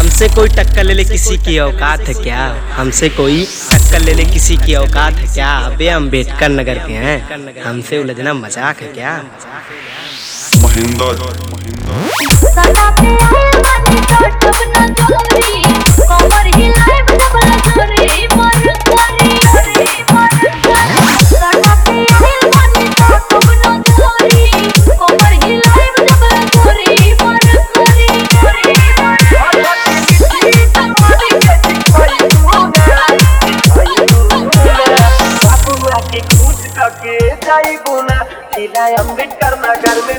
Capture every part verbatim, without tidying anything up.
हमसे कोई टक्कर ले ले किसी की औकात है क्या? हमसे कोई टक्कर ले ले किसी की औकात है क्या? अबे अम्बेडकर नगर के हैं, हमसे उलझना मजाक है क्या? महिंद्रा अम्बेडकर नगर में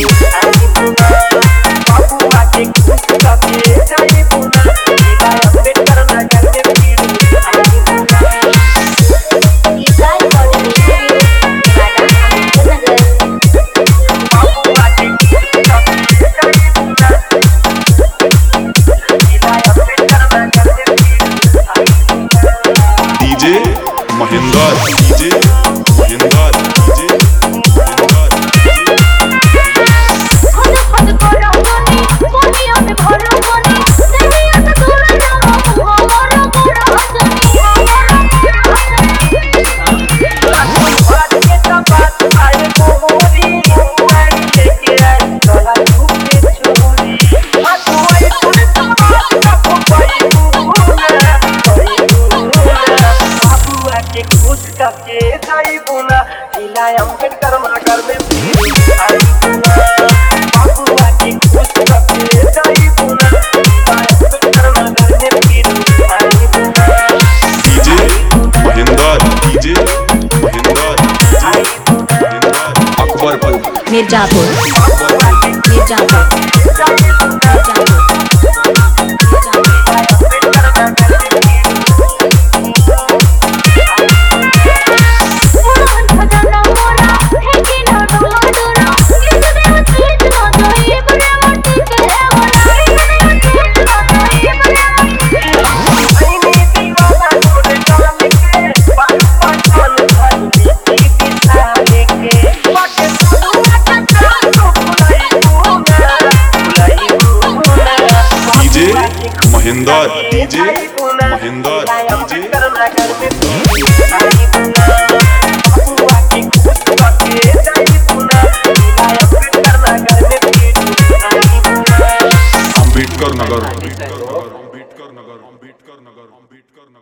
बाबू आके खुश करके जाई बुना अम्बेडकर नगर में DJ Mahindra DJ Mahindra DJ Ambedkar Nagar में बाबू आके खुश करके जाई बुना अम्बेडकर नगर में DJ Mahindra DJ Mahindra Akbarpur Mirzapur Mirzapur Mahindra DJ